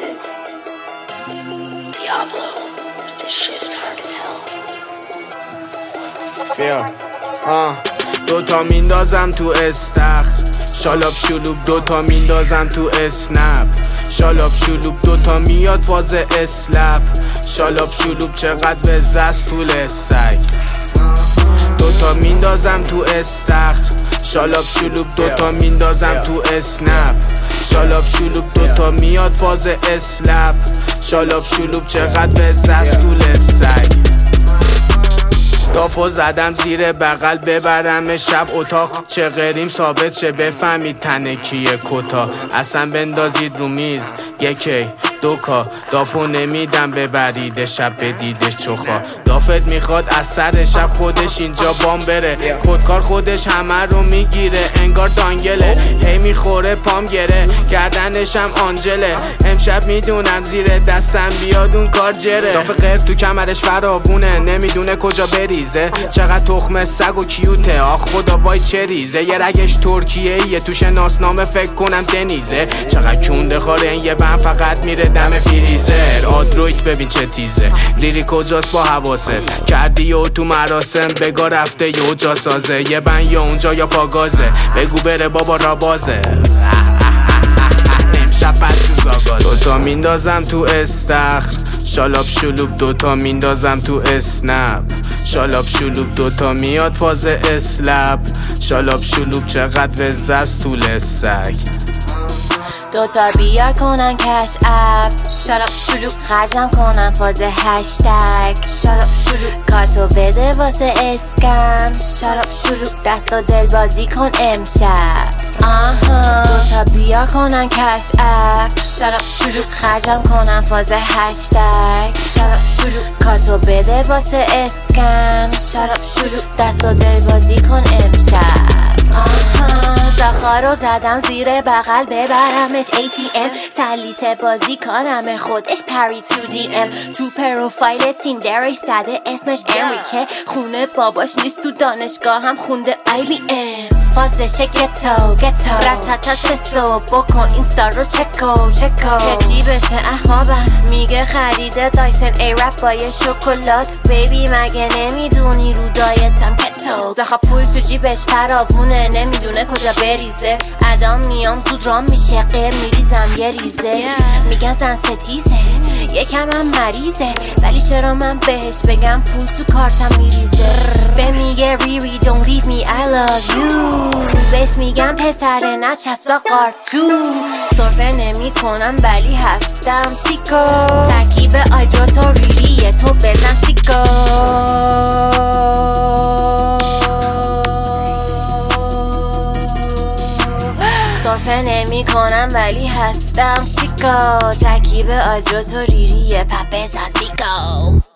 This is Diablo. This shit is hard as hell. بیا دوتا میندازم تو استخر، شالاب شلوب دوتا میندازم تو اسنپ، شالاب شلوب دوتا میاد فاز اسلپ، شالاب شلوب چقدر وزست طول سگ. دوتا میندازم تو استخر، شالاب شلوب دوتا میندازم تو اسنپ، شالاب شلوب دوتا میاد فاز اسلپ، شالاب شلوب چقدر وزست طول سگ. دافو زدم زیر بغل ببرم شب اتاق، چه غریم ثابت شه بفهمید تنه کیه کتا. اصلا بندازید رو میز یکی دوکا، دافو نمیدم ببرید شب بدیدش چخا. دافت میخواد از سر شب خودش اینجا بام بره، خودکار خودش همه رو میگیره انگار دانگله، هی میخوره پام گره گردنشم آنجله. امشب میدونم زیر دستم بیاد اون کار جره. داف غیر تو کمرش فراوونه نمیدونه کجا بریزه، چقدر تخم سگ و کیوته آخ خدا وای چه ریزه. یه رگش ترکیه تو شناسنامه فکر کنم دنیزه، چقدر کونده خاره این یه بند فقط میره دم فریزر. آدرویت ببین چه تیزه، لیری کجاست با حواست، کردی و تو مراسم بگا رفته یه جا سازه، یه بند یا اونجا یا پاگازه بگو بره بابا را بازه. امشب بچو زاگازه. دوتا میندازم تو استخر، شالاب شلوب دوتا میندازم تو اسنپ، شالاب شلوب دوتا میاد فاز اسلپ، شالاب شلوب چقدر وزست طول سگ. دوتا بیار کنن کش اپ، شالاب شلوب خرجم کنن فاز هشتگ، شالاب شلوب کارتو بده واسه اسکم، شالاب شلوب دست و دل بازی کن امشب. دوتا بیار کنن کش اپ، شالاب شلوب خرجم کنن فاز هشتگ، شالاب شلوب کارتو بده واسه اسکم، شالاب شلوب دست و دل بازی کن امشب. زخار رو زدم زیر بغل ببرمش ATM، سلیت بازی کنم خودش پرید تو DM، تو پروفایل تیندرش زده اسمش انریکه، خونه باباش نیست تو دانشگاه هم خونده IBM. فازشه گتو رتتا سسو بکن اینستا رو چکو که جیبشه اخوابم میگه خریده دایسن ای رپ با یه شکلات، بیبی مگه نمیدونی رو دایتم کتو. زخا پول تو جیبش فراوونه نمیدونه کجا بریزه، ادام میام زود رام میشه غیر میریزم یه ریزه. میگن زن ستیزه یکم هم مریضه، ولی چرا من بهش بگم پول تو کارتم میریزه. به میگه ریری don't leave me I love you، بهش میگم پسر نچسبا قارتو. سرفه نمی کنم ولی هستم سیکو، ترکیب آیدروس و ریریه تو بزن سیکو. سرفه نمی کنم ولی هستم سیکو، ترکیب آیدروس و ریریه پپ بزن سیکو.